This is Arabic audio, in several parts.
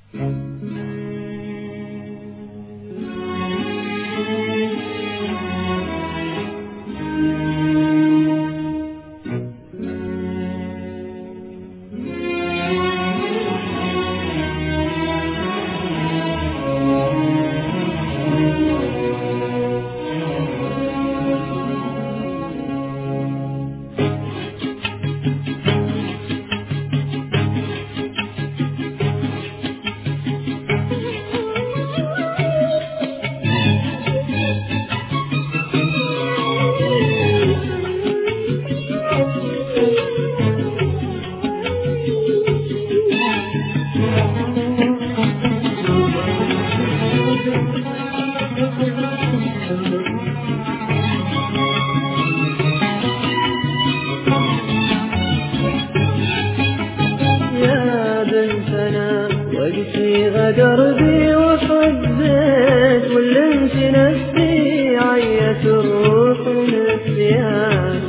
وقتي غدر بي وحبيت ولمت نفسي عيت الروح نسيان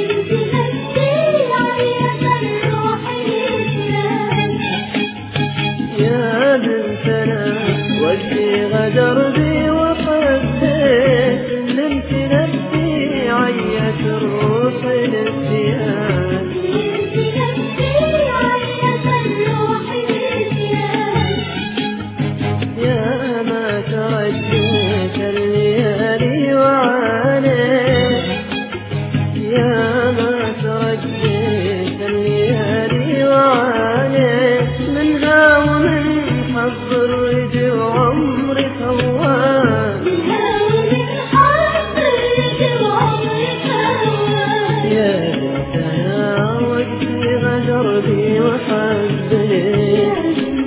يا بنتنا وقتي غدر بي وحبيت ولمت نفسي عيت الروح نسيان يا ما ترجيت الليالي وعانيت يا ما ترجيت الليالي وعانيت منها ومن حظ الرجي وعمري هوان يا بنتنا وقتي غدر بي وحبيت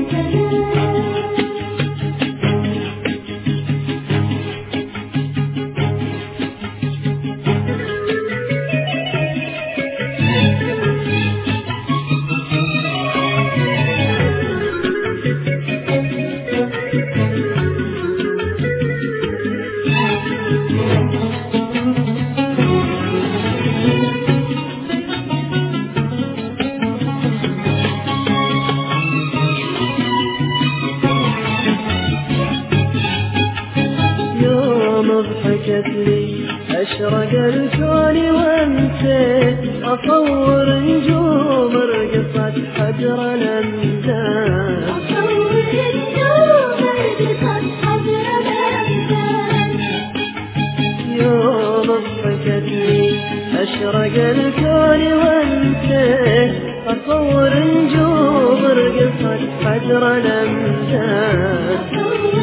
ضحكت لي أشرق الكون وانسيت أصور نجوم رقصت حجر الأمجاد يوم ضحكت لي أشرق الكون وانسيت أصور نجوم رقصت حجر الأمجاد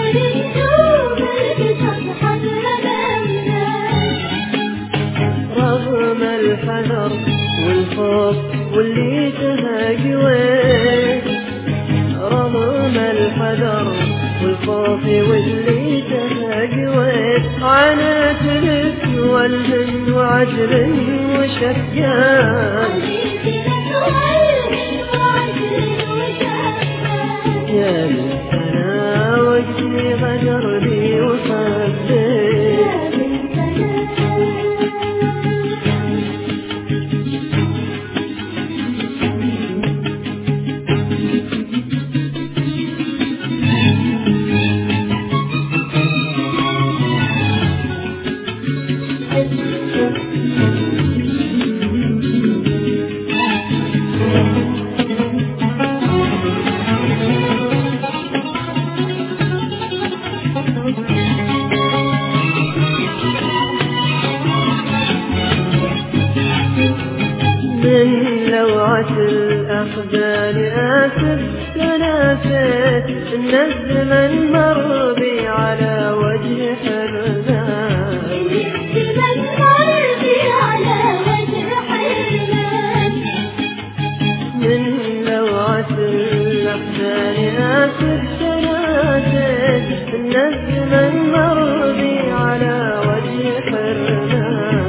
رغم الحذر والخوف واللي تهاجويت رغم الحذر والخوف واللي تهاجويت عانيت لك والهم وعجل وشكان يا بنتنا وقتي غدر بي وحبيت من لوعة الأخذال آسف تنافيت إن الزمن مر بي على وجه حرمان من لوعة الأخذال آسف تنافيت إن الزمن مر بي على وجه حرمان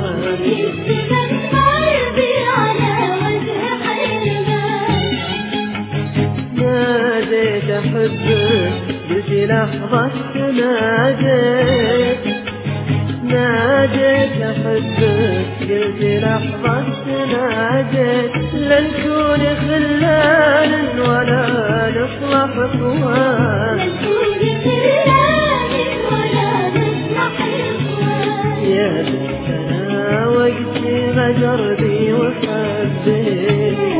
ناديت أحبك قلت لحظة ناديت ناديت أحبك قلت لحظة ناديت لن نكون خلان ولا نصلح إخوان يا بنت أنا وقتي غدر بي وحبيت